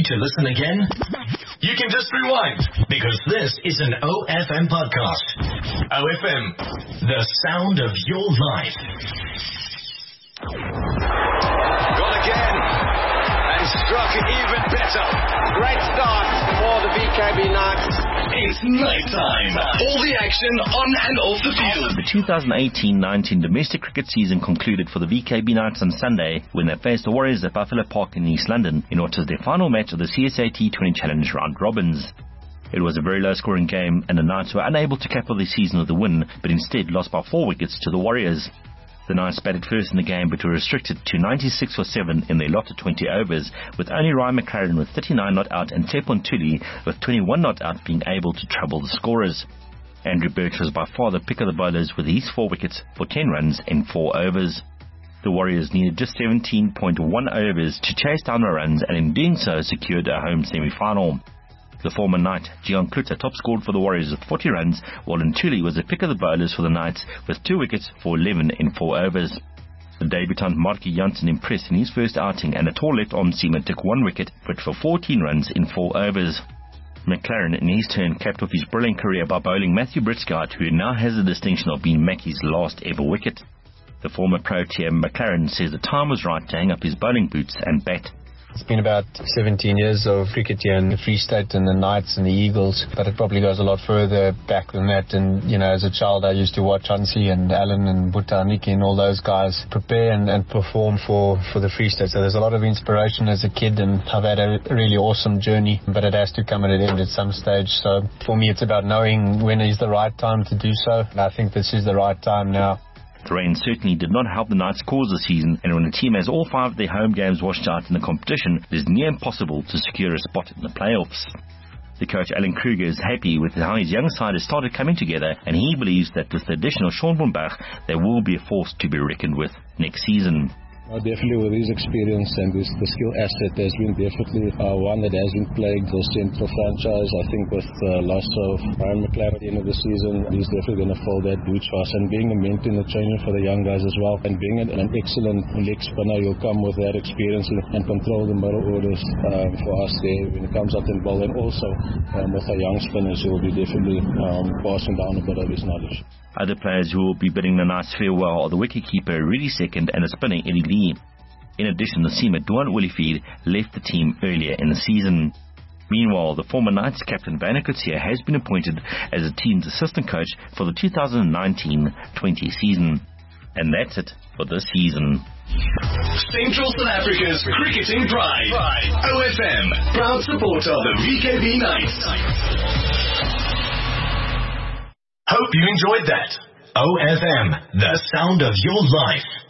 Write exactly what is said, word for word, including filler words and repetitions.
Need to listen again? You can just rewind, because this is an O F M podcast. O F M, the sound of your life. Gone again, and struck even better. Great start for the V K B Knights. It's night time. All the action on and off the field. The two thousand eighteen nineteen domestic cricket season concluded for the V K B Knights on Sunday when they faced the Warriors at Buffalo Park in East London in what was their final match of the C S A T twenty Challenge round robins. It was a very low-scoring game, and the Knights were unable to cap off the season with a win, but instead lost by four wickets to the Warriors. The Knights batted first in the game, but were restricted to ninety-six for seven in their allotted twenty overs, with only Ryan McLaren with thirty-nine not out and Tepon Tuli with twenty-one not out being able to trouble the scorers. Andrew Birch was by far the pick of the bowlers with his four wickets for ten runs in four overs. The Warriors needed just seventeen point one overs to chase down the runs, and in doing so secured a home semi-final. The former Knight, Gian Kluter, top scored for the Warriors with forty runs, while Ntuli was the pick of the bowlers for the Knights with two wickets for eleven in four overs. The debutant Marky Jansen impressed in his first outing, and a tall left-arm seamer took one wicket but for fourteen runs in four overs. McLaren in his turn capped off his brilliant career by bowling Matthew Britskart, who now has the distinction of being Mackie's last ever wicket. The former Protea McLaren says the time was right to hang up his bowling boots and bat. It's been about seventeen years of cricket here in the Free State and the Knights and the Eagles, but it probably goes a lot further back than that. And, you know, as a child, I used to watch Hansi and Alan and Butta, Nicky and all those guys prepare and, and perform for, for the Free State. So there's a lot of inspiration as a kid, and I've had a really awesome journey, but it has to come at an end at some stage. So for me, it's about knowing when is the right time to do so. And I think this is the right time now. The rain certainly did not help the Knights' cause this season, and when a team has all five of their home games washed out in the competition, it is near impossible to secure a spot in the playoffs. The coach Alan Kruger is happy with how his young side has started coming together, and he believes that with the addition of Sean van Bach, they will be a force to be reckoned with next season. Uh, definitely with his experience and his, the skill asset has been definitely uh, one that has been plagued the central franchise. I think with the uh, loss of Ryan McLaren at the end of the season, he's definitely going to fill that boots for us, and being a mentor in the changing for the young guys as well, and being an, an excellent leg spinner, he'll come with that experience and, and control the middle orders um, for us there when it comes out in ball, and also um, with our young spinners, he will be definitely um, passing down a bit of his knowledge. Other players who will be bidding the Knights farewell are the wicketkeeper Rudy Second and the spinner Eddie Lee. In addition, the seamer Duan Olivier left the team earlier in the season. Meanwhile, the former Knights captain Werner Coetzee has been appointed as the team's assistant coach for the two thousand nineteen twenty season. And that's it for this season. Central South Africa's cricketing pride. O F M, proud supporter of the V K B Knights. Hope you enjoyed that. O F M, the sound of your life.